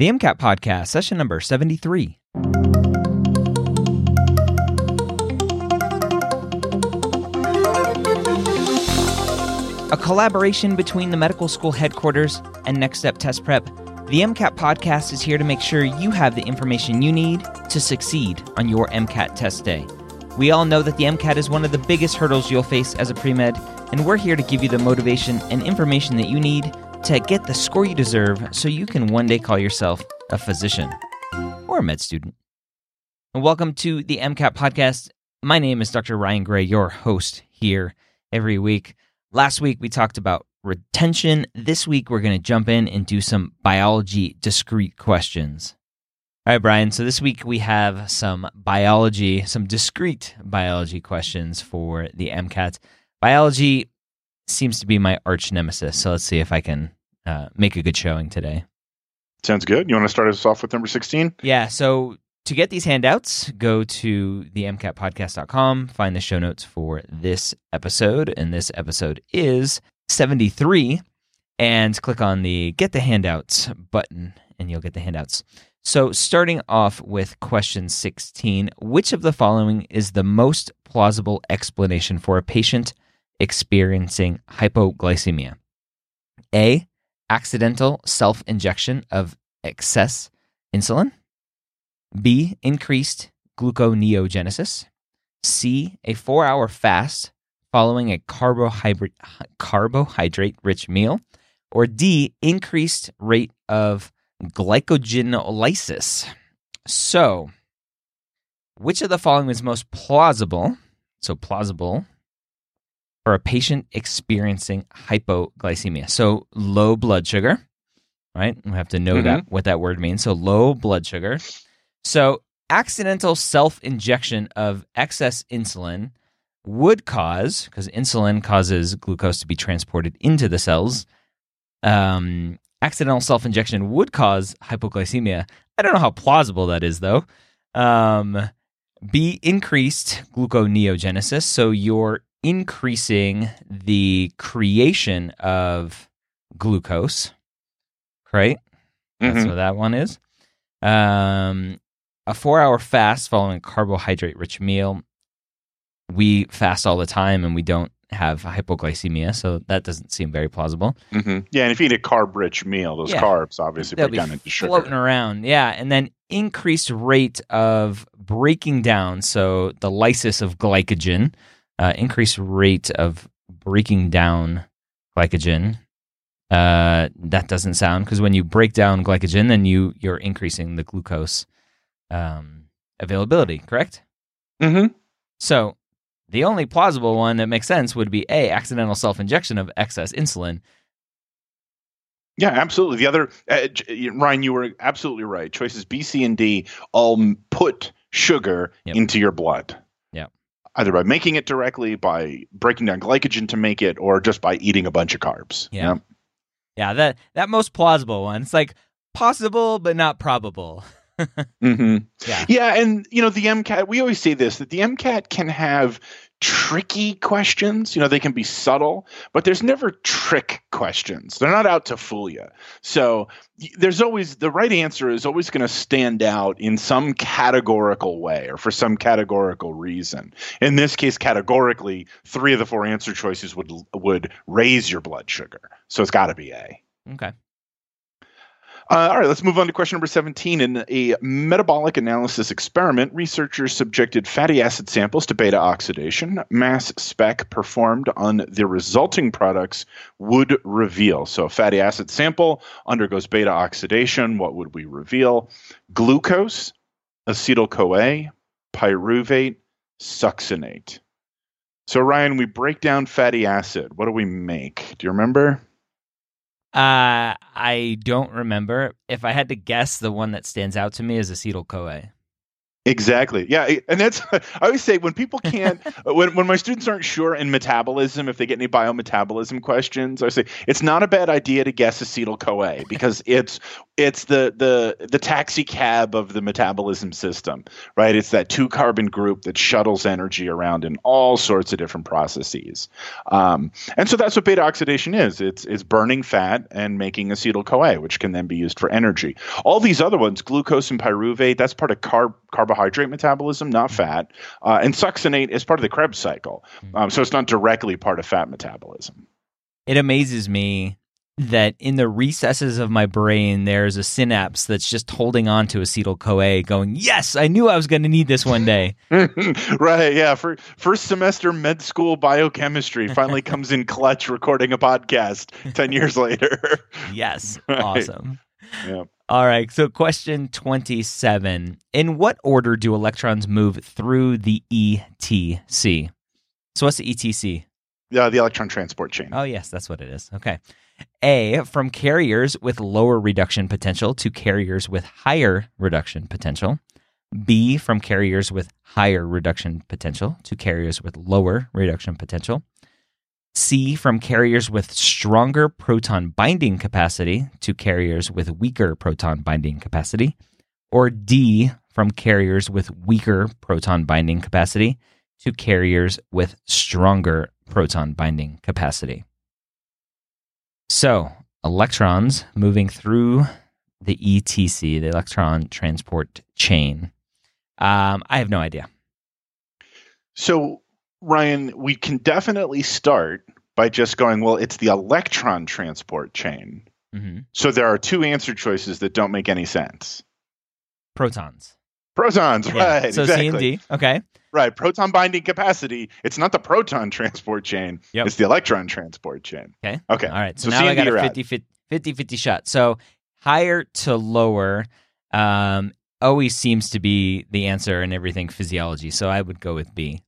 The MCAT Podcast, session number 73. A collaboration between the medical school headquarters and Next Step Test Prep, the MCAT Podcast is here to make sure you have the information you need to succeed on your MCAT test day. We all know that the MCAT is one of the biggest hurdles you'll face as a pre-med, and we're here to give you the motivation and information that you need to get the score you deserve so you can one day call yourself a physician or a med student. And welcome to the MCAT Podcast. My name is Dr. Ryan Gray, your host here every week. Last week we talked about retention. This week we're going to jump in and do some biology discrete questions. All right, Brian, so this week we have some discrete biology questions for the MCAT. Biology seems to be my arch nemesis, so let's see if I can make a good showing today. Sounds good. You want to start us off with number 16? Yeah, so to get these handouts, go to themcatpodcast.com, find the show notes for this episode, and this episode is 73, and click on the Get the Handouts button, and you'll get the handouts. So starting off with question 16, which of the following is the most plausible explanation for a patient experiencing hypoglycemia? A, accidental self-injection of excess insulin. B, increased gluconeogenesis. C, a 4-hour fast following a carbohydrate-rich meal. Or D, increased rate of glycogenolysis. So, which of the following is most plausible? So plausible for a patient experiencing hypoglycemia. So low blood sugar, right? We have to know that what that word means. So low blood sugar. So accidental self-injection of excess insulin would cause, because insulin causes glucose to be transported into the cells, accidental self-injection would cause hypoglycemia. I don't know how plausible that is, though. B, increased gluconeogenesis. So you're increasing the creation of glucose, right? That's what that one is. A 4-hour fast following a carbohydrate-rich meal. We fast all the time, and we don't have hypoglycemia, so that doesn't seem very plausible. Yeah, and if you eat a carb-rich meal, those carbs obviously break down into sugar. Floating around, yeah. And then increased rate of breaking down, so the lysis of glycogen, increased rate of breaking down glycogen. That doesn't sound, because when you break down glycogen, then you're increasing the glucose availability, correct? So the only plausible one that makes sense would be A, accidental self-injection of excess insulin. Yeah, absolutely. The other, Ryan, you were absolutely right. Choices B, C, and D all put sugar into your blood. Yeah. Either by making it directly, by breaking down glycogen to make it, or just by eating a bunch of carbs. Yeah. Yeah, that most plausible one. It's like possible, but not probable. Yeah, and the MCAT, we always say this, that the MCAT can have tricky questions. They can be subtle, but there's never trick questions. They're not out to fool you. So there's always, the right answer is always going to stand out in some categorical way or for some categorical reason. In this case, categorically, 3 of the 4 answer choices would raise your blood sugar. So it's got to be A. Okay. All right, let's move on to question number 17. In a metabolic analysis experiment, researchers subjected fatty acid samples to beta oxidation. Mass spec performed on the resulting products would reveal. So a fatty acid sample undergoes beta oxidation. What would we reveal? Glucose, acetyl-CoA, pyruvate, succinate. So Ryan, we break down fatty acid. What do we make? Do you remember? I don't remember. If I had to guess, the one that stands out to me is acetyl-CoA. Exactly. Yeah. And that's, I always say when people can't, when my students aren't sure in metabolism, if they get any biometabolism questions, I say it's not a bad idea to guess acetyl-CoA because it's the taxi cab of the metabolism system, right? It's that 2-carbon group that shuttles energy around in all sorts of different processes. And so that's what beta oxidation is. It's burning fat and making acetyl-CoA, which can then be used for energy. All these other ones, glucose and pyruvate, that's part of carbohydrate metabolism, not fat. And succinate is part of the Krebs cycle. So it's not directly part of fat metabolism. It amazes me that in the recesses of my brain, there's a synapse that's just holding on to acetyl-CoA going, yes, I knew I was going to need this one day. Right, yeah. For first semester med school biochemistry finally comes in clutch recording a podcast 10 years later. Yes, Right. Awesome. Yeah. All right, so question 27. In what order do electrons move through the ETC? So what's the ETC? Yeah, the electron transport chain. Oh, yes, that's what it is. Okay. A, from carriers with lower reduction potential to carriers with higher reduction potential. B, from carriers with higher reduction potential to carriers with lower reduction potential. C, from carriers with stronger proton binding capacity to carriers with weaker proton binding capacity. Or D, from carriers with weaker proton binding capacity to carriers with stronger proton binding capacity. So, electrons moving through the ETC, the electron transport chain. I have no idea. So, Ryan, we can definitely start by just going, well, it's the electron transport chain. Mm-hmm. So there are two answer choices that don't make any sense. Protons. Protons, Yeah. right. So exactly. C and D, okay. Right. Proton binding capacity. It's not the proton transport chain. Yep. It's the electron transport chain. Okay. Okay. All right. So C now I and D got are a out. 50-50 shot. So higher to lower always seems to be the answer in everything physiology. So I would go with B.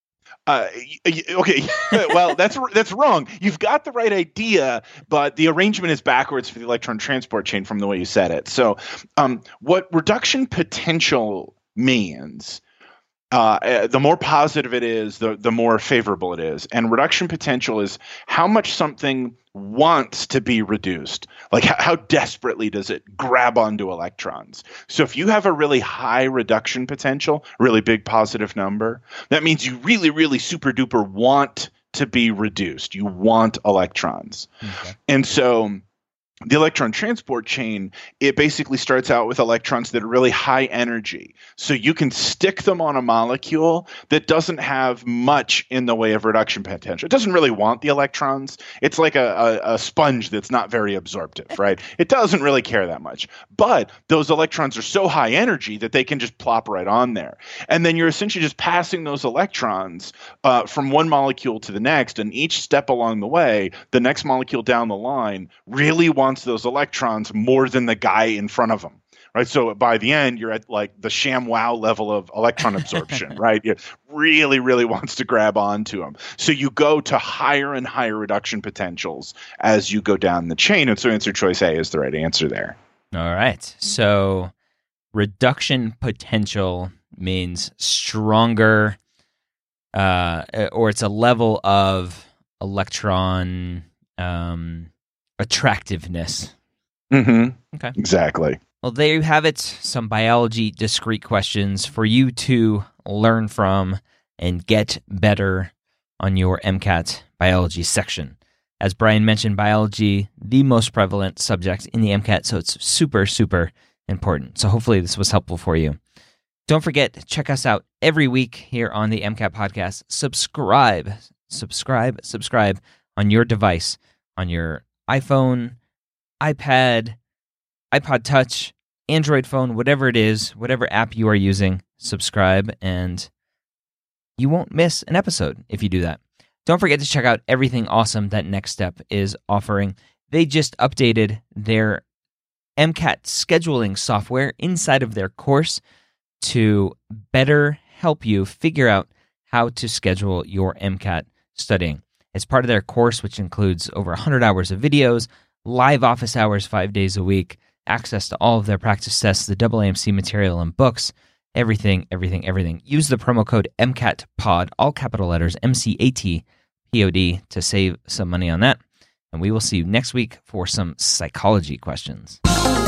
Okay. Well, that's wrong. You've got the right idea, but the arrangement is backwards for the electron transport chain from the way you said it. So what reduction potential means, the more positive it is, the more favorable it is. And reduction potential is how much something wants to be reduced. Like how desperately does it grab onto electrons? So if you have a really high reduction potential, really big positive number, that means you really, really super duper want to be reduced. You want electrons. Okay. And so the electron transport chain, it basically starts out with electrons that are really high energy. So you can stick them on a molecule that doesn't have much in the way of reduction potential. It doesn't really want the electrons. It's like a sponge that's not very absorptive, right? It doesn't really care that much. But those electrons are so high energy that they can just plop right on there. And then you're essentially just passing those electrons from one molecule to the next. And each step along the way, the next molecule down the line really wants those electrons more than the guy in front of them, right? So by the end, you're at like the ShamWow level of electron absorption, right? It really, really wants to grab onto them. So you go to higher and higher reduction potentials as you go down the chain. And so answer choice A is the right answer there. All right. So reduction potential means stronger, or it's a level of electron attractiveness. Mm-hmm. Okay. Exactly. Well, there you have it. Some biology discrete questions for you to learn from and get better on your MCAT biology section. As Brian mentioned, biology, the most prevalent subject in the MCAT, so it's super, super important. So hopefully this was helpful for you. Don't forget, check us out every week here on the MCAT podcast. Subscribe on your device, on your iPhone, iPad, iPod Touch, Android phone, whatever it is, whatever app you are using, subscribe, and you won't miss an episode if you do that. Don't forget to check out everything awesome that Next Step is offering. They just updated their MCAT scheduling software inside of their course to better help you figure out how to schedule your MCAT studying. It's part of their course, which includes over 100 hours of videos, live office hours 5 days a week, access to all of their practice tests, the AAMC material and books, Everything. Use the promo code MCATPOD, all capital letters, MCATPOD, to save some money on that. And we will see you next week for some psychology questions.